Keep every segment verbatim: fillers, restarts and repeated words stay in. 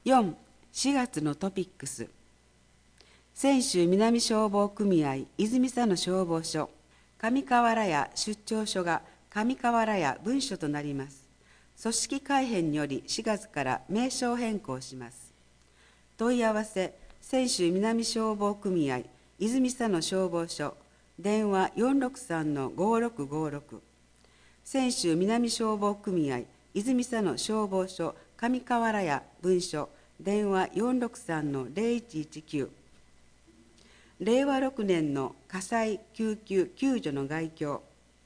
よん、しがつのトピックス。泉州南消防組合泉佐野消防署上河原屋出張所が上河原屋分署となります。組織改編によりしがつから名称変更します。問い合わせ泉州南消防組合泉佐野消防署電話 よんろくさんのごろくごろく 泉州南消防組合泉佐野消防署上河原屋分署電話 よんろくさんのぜろいちいちきゅう。れいわろくねんの火災救急救助の概況。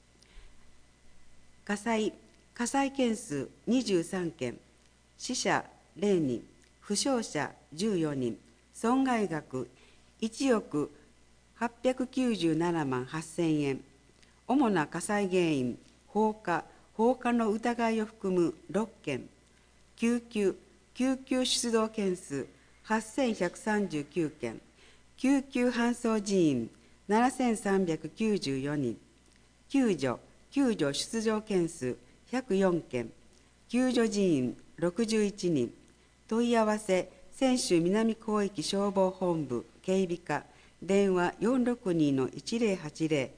火災火災件数にじゅうさんけん、死者れいにん、負傷者じゅうよにん、損害額いちおくはっぴゃくきゅうじゅうななまんはっせんえん。主な火災原因放火放火の疑いを含むろっけん。救急救急出動件数はっせんひゃくさんじゅうきゅうけん。救急搬送人員ななせんさんびゃくきゅうじゅうよにん。救助救助出場件数ひゃくよんけん。救助人員ろくじゅういちにん。問い合わせ泉州南広域消防本部警備課電話 よんろくにのいちぜろはちぜろ。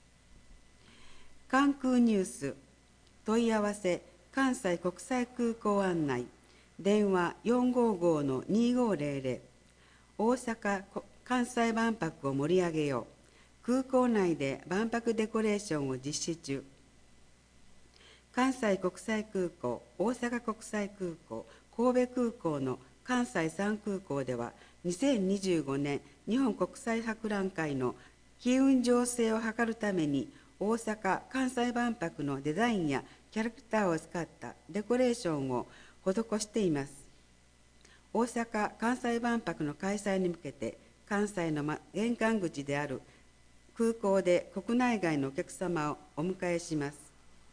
関空ニュース問い合わせ関西国際空港案内電話 よんごごのにごぜろぜろ。大阪関西万博を盛り上げよう。空港内で万博デコレーションを実施中。関西国際空港、大阪国際空港、神戸空港の関西さん空港では、にせんにじゅうごねん日本国際博覧会の機運醸成を図るために、大阪・関西万博のデザインやキャラクターを使ったデコレーションを施しています。大阪・関西万博の開催に向けて、関西の玄関口である空港で国内外のお客様をお迎えします。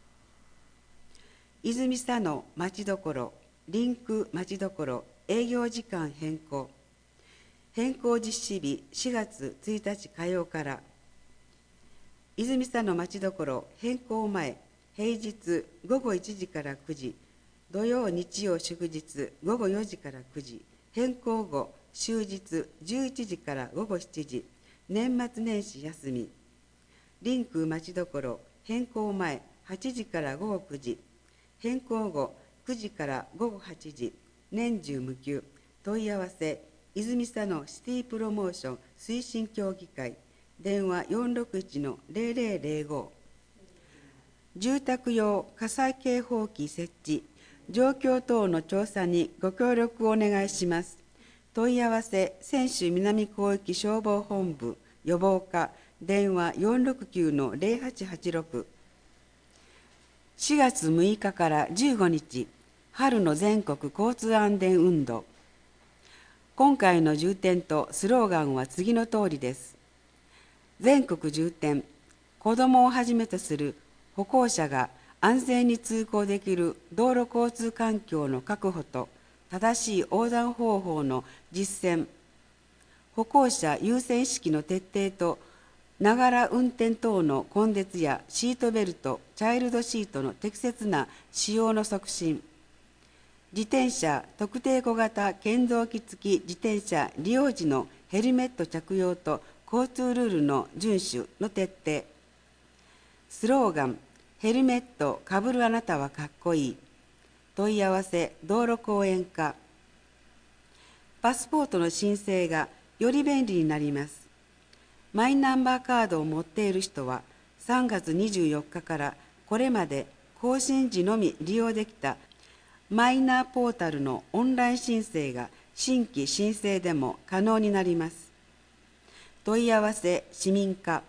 泉佐野まちどころ、リンクまちどころ、営業時間変更。変更実施日しがつついたち火曜から。泉佐野まちどころ変更前、平日ごごいちじからくじ、土曜日曜祝日ごごよじからくじ、変更後終日じゅういちじからごごしちじ、年末年始休み。リンクまちどころ変更前はちじからごごくじ、変更後くじからごごはちじ、年中無休。問い合わせ泉佐野シティプロモーション推進協議会電話 よんろくいちのぜろぜろぜろご。住宅用火災警報器設置状況等の調査にご協力をお願いします。問い合わせ泉州南広域消防本部予防課電話 よんろくきゅうのぜろはちはちろく。しがつむいかからじゅうごにち、春の全国交通安全運動。今回の重点とスローガンは次の通りです。全国重点、子どもをはじめとする歩行者が安全に通行できる道路交通環境の確保と正しい横断方法の実践、歩行者優先意識の徹底とながら運転等の根絶やシートベルト、チャイルドシートの適切な使用の促進、自転車特定小型建造機付き自転車利用時のヘルメット着用と交通ルールの遵守の徹底。スローガン、ヘルメットかぶるあなたはかっこいい。問い合わせ道路公園課。パスポートの申請がより便利になります。マイナンバーカードを持っている人はさんがつにじゅうよっかからこれまで更新時のみ利用できたマイナーポータルのオンライン申請が新規申請でも可能になります。問い合わせ市民課。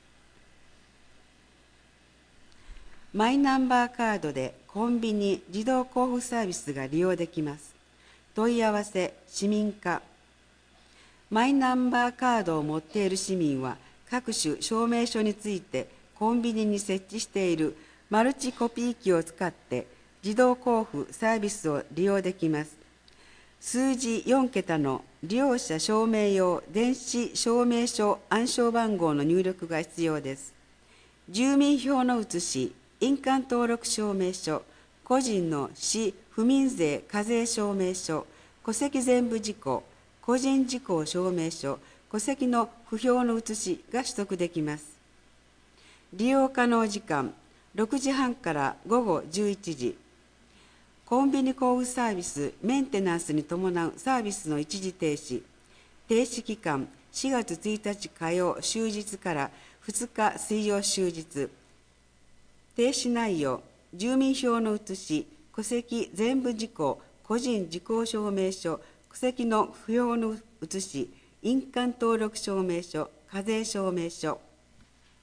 マイナンバーカードでコンビニ自動交付サービスが利用できます。問い合わせ市民課。マイナンバーカードを持っている市民は各種証明書についてコンビニに設置しているマルチコピー機を使って自動交付サービスを利用できます。数字よんけたの利用者証明用電子証明書暗証番号の入力が必要です。住民票の写し、印鑑登録証明書、個人の市不民税課税証明書、 戸籍全部事項、個人事項証明書、戸籍の不評の写しが取得できます。利用可能時間、ろくじはんから午後じゅういちじ。コンビニ交付サービスメンテナンスに伴うサービスの一時停止。停止期間、しがつついたち火曜終日からふつか水曜終日。停止内容、住民票の写し、戸籍全部事項、個人事項証明書、戸籍の不評の写し、印鑑登録証明書、課税証明書。